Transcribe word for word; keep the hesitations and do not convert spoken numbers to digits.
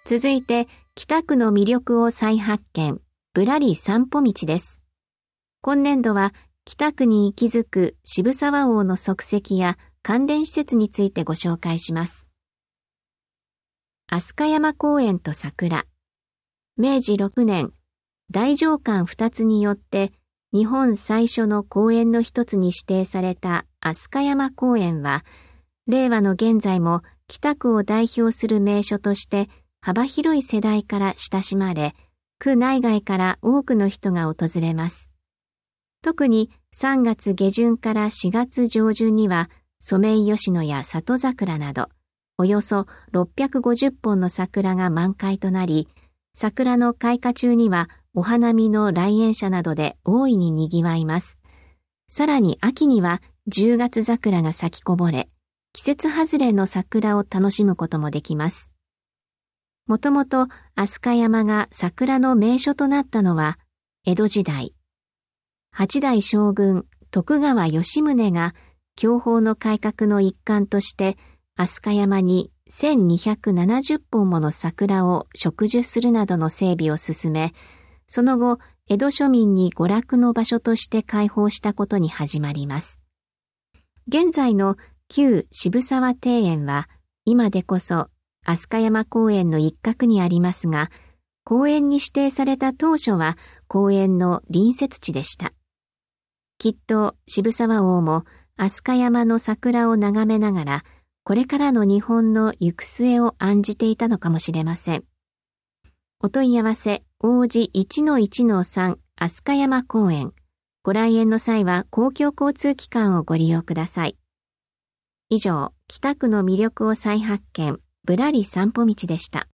続いて、北区の魅力を再発見、ぶらり散歩道です。今年度は、北区に息づく渋沢王の足跡や関連施設についてご紹介します。飛鳥山公園と桜。めいじろくねん、大乗館二つによって日本最初の公園の一つに指定された飛鳥山公園は、令和の現在も北区を代表する名所として幅広い世代から親しまれ、区内外から多くの人が訪れます。特にさんがつげじゅんからしがつじょうじゅんにはソメイヨシノや里桜など、およそろっぴゃくごじゅっぽんの桜が満開となり、桜の開花中にはお花見の来園者などで大いに賑わいます。さらに秋にはじゅうがつ桜が咲きこぼれ、季節外れの桜を楽しむこともできます。もともと飛鳥山が桜の名所となったのは江戸時代。八代将軍徳川吉宗が享保の改革の一環として飛鳥山にせんにひゃくななじゅっぽんもの桜を植樹するなどの整備を進め、その後江戸庶民に娯楽の場所として開放したことに始まります。現在の旧渋沢庭園は今でこそ飛鳥山公園の一角にありますが、公園に指定された当初は公園の隣接地でした。きっと渋沢王も飛鳥山の桜を眺めながら、これからの日本の行く末を案じていたのかもしれません。お問い合わせ王子 いちのいちのさん 飛鳥山公園。ご来園の際は公共交通機関をご利用ください。以上、北区の魅力を再発見、ぶらり散歩道でした。